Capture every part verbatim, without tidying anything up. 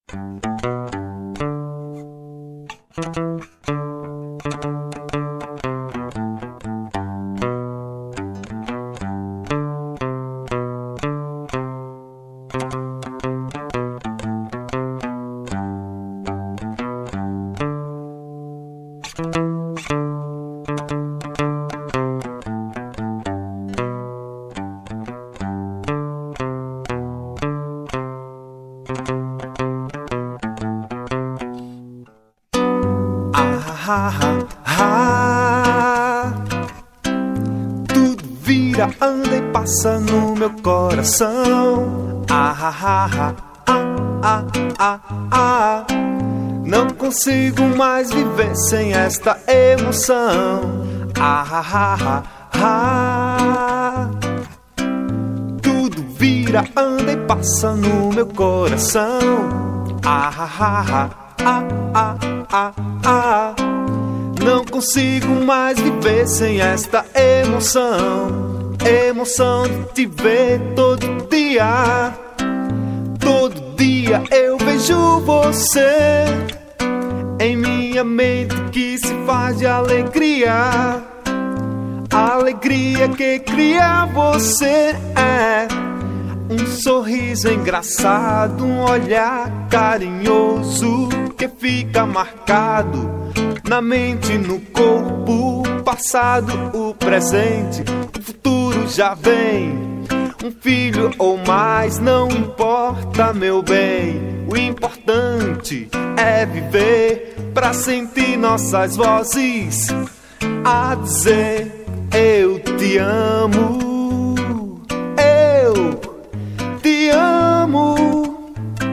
Ah, ah, ah. Tudo vira, anda e passa no meu coração. Ah, ah, ah, ah, ah, ah. Não consigo mais viver sem esta emoção. Ah, ah, ah, ah. Tudo vira, anda e passa no meu coração. Ah, ah, ah, ah, ah, ah, ah. Não consigo mais viver sem esta emoção. Emoção de te ver todo dia. Todo dia eu vejo você em minha mente que se faz de alegria. A alegria que cria você é um sorriso engraçado, um olhar carinhoso que fica marcado na mente, no corpo. Passado, o presente, o futuro já vem. Um filho ou mais, não importa, meu bem. O importante é viver pra sentir nossas vozes a dizer: eu te amo, eu te amo,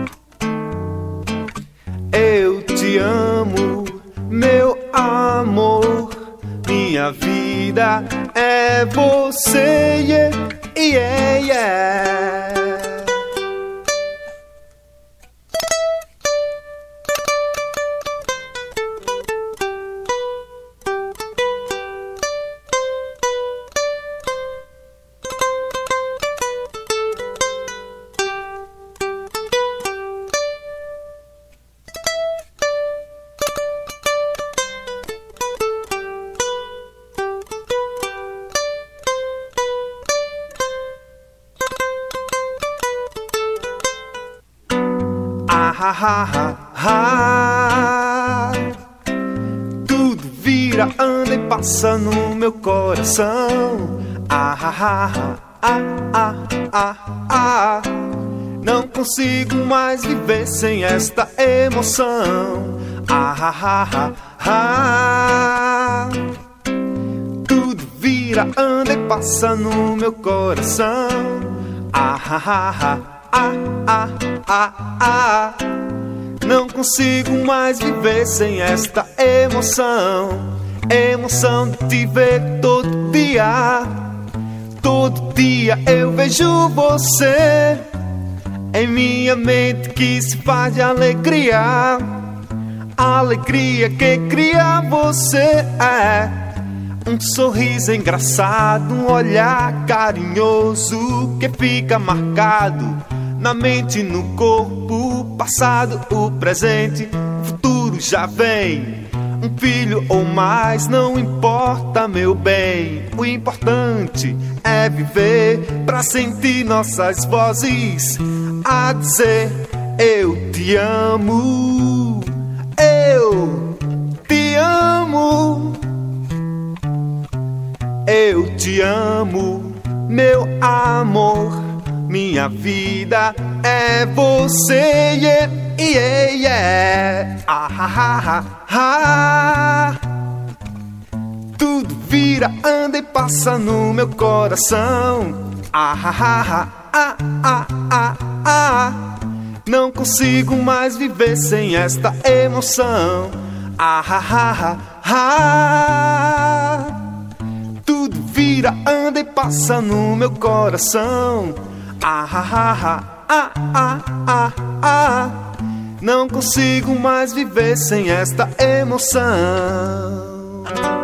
eu te amo, meu amor. Minha vida é você, yeah, yeah, yeah. Ah, ah, ah, ah. Tudo vira, anda e passa no meu coração. Ah, ah, ah, ah, ah, ah, ah. Não consigo mais viver sem esta emoção. Ah, ah, ah, ah. Tudo vira, anda e passa no meu coração. Ah, ah, ah, ah, ah, ah, ah. Não consigo mais viver sem esta emoção. Emoção de te ver todo dia. Todo dia eu vejo você em minha mente que se faz de alegria. A alegria que cria você é um sorriso engraçado, um olhar carinhoso que fica marcado na mente, no corpo. Passado, o presente, o futuro já vem. Um filho ou mais, não importa, meu bem. O importante é viver pra sentir nossas vozes a dizer: eu te amo, eu te amo, eu te amo, meu amor. Minha vida é você, yeah, yeah, yeah. Ah, ah, ah, ah. Tudo vira, anda e passa no meu coração. Ah, ah, ah, ah, ah, ah. Não consigo mais viver sem esta emoção. Ah, ah, ah, ah. Tudo vira, anda e passa no meu coração. Ah, ah, ah, ah, ah, ah. Não consigo mais viver sem esta emoção.